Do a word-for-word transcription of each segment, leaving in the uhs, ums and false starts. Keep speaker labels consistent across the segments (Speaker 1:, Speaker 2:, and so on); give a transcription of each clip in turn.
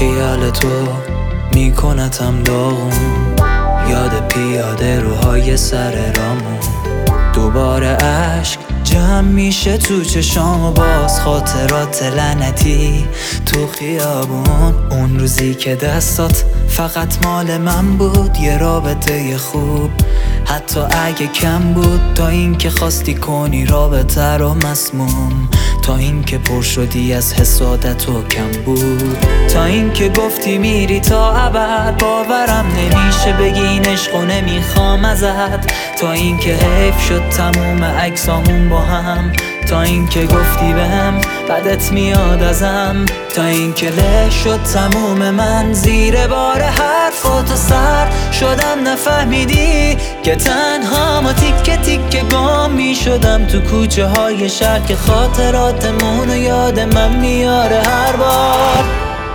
Speaker 1: خیال تو میکنتم داغون، یاد پیاده روهای سر رامون. دوباره عشق جمع میشه تو چشام و باز خاطرات لعنتی تو خیابون. اون روزی که دستات فقط مال من بود، یه رابطه خوب حتی اگه کم بود، تا اینکه خواستی کنی رابطه رو مسموم، تا اینکه پر شدی از حسادت و کم بود، تا اینکه گفتی میری تا ابد. باورم نمیشه بگی این عشقو نمیخوام ازت، تا اینکه حیف شد تموم عکسامون با هم، تا اینکه گفتی بهم بدت میاد ازم، تا اینکه له شد تموم من زیر بار حرفات و سر شدم. نفهمیدی که تنها ما تیکه تیکه گام میشدم تو کوچه های شهر، که خاطراتمون و یاد من میاره هر بار.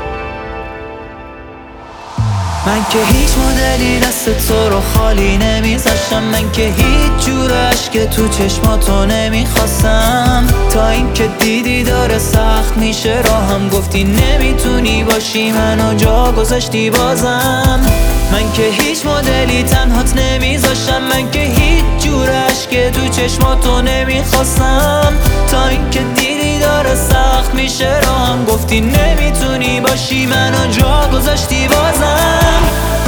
Speaker 1: من که هیچ مدلی دست تو رو خالی نمیذاشتم، من که هیچ جور عشق تو چشماتو نمیخواستم، تا اینکه دیدی داره سخت میشه راهم، گفتی نمیتونی باشی منو جا گذاشتی بازم. من که هیچ مدلی تنهات نمیذاشتم، من که هیچ جور عشق تو چشماتو نمیخواستم، تا اینکه دیدی داره سخت میشه راهم، گفتی نمیتونی باشی منو جا گذاشتی بازم.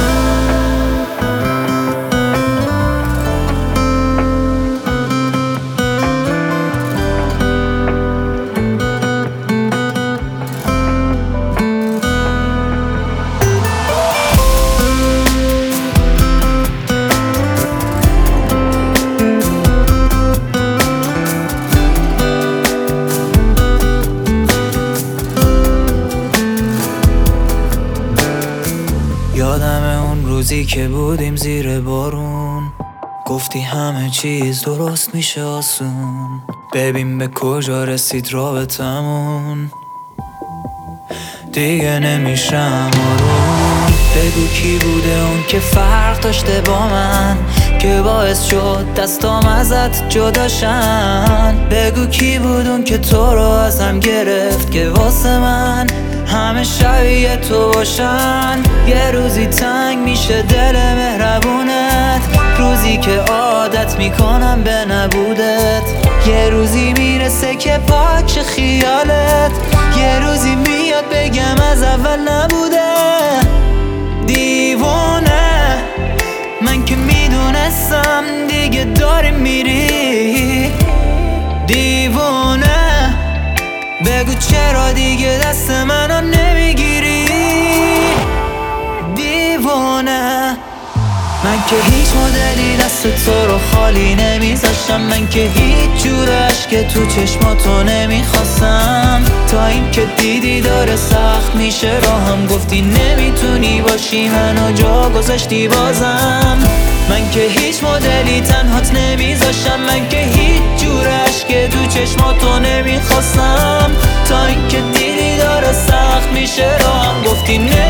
Speaker 1: یادم اون روزی که بودیم زیر بارون، گفتی همه چیز درست میشه آسون، ببین به کجا رسید رابطمون، دیگه نمیشم آروم. بگو کی بوده اون که فرق داشته با من، که باعث شد دستام ازت جداشن. بگو کی بود اون که تو رو ازم گرفت، که واسه من همه شبیه تو باشن. یه روزی تنگ میشه دل مهربونت، روزی که عادت میکنم به نبودت، یه روزی میرسه که پاک خیالت، یه روزی میاد بگم از اول نبوده. دیوانه من که میدونستم دیگه داری میری، دیوانه بگو چرا دیگه دست منو نمیگیری، دیوانه. من که هیچ مدلی دست تو رو خالی نمیذاشتم، من که هیچ جور عشق تو چشماتو نمیخواستم، تا اینکه دیدی داره سخت میشه راهم، گفتی نمیتونی باشی منو جا گذاشتی بازم. من که هیچ مدلی تنهات نمیذاشتم، من که هیچ جور عشق تو چشماتو نمیخواستم، تا اینکه دیدی داره سخت میشه راهم، گفتی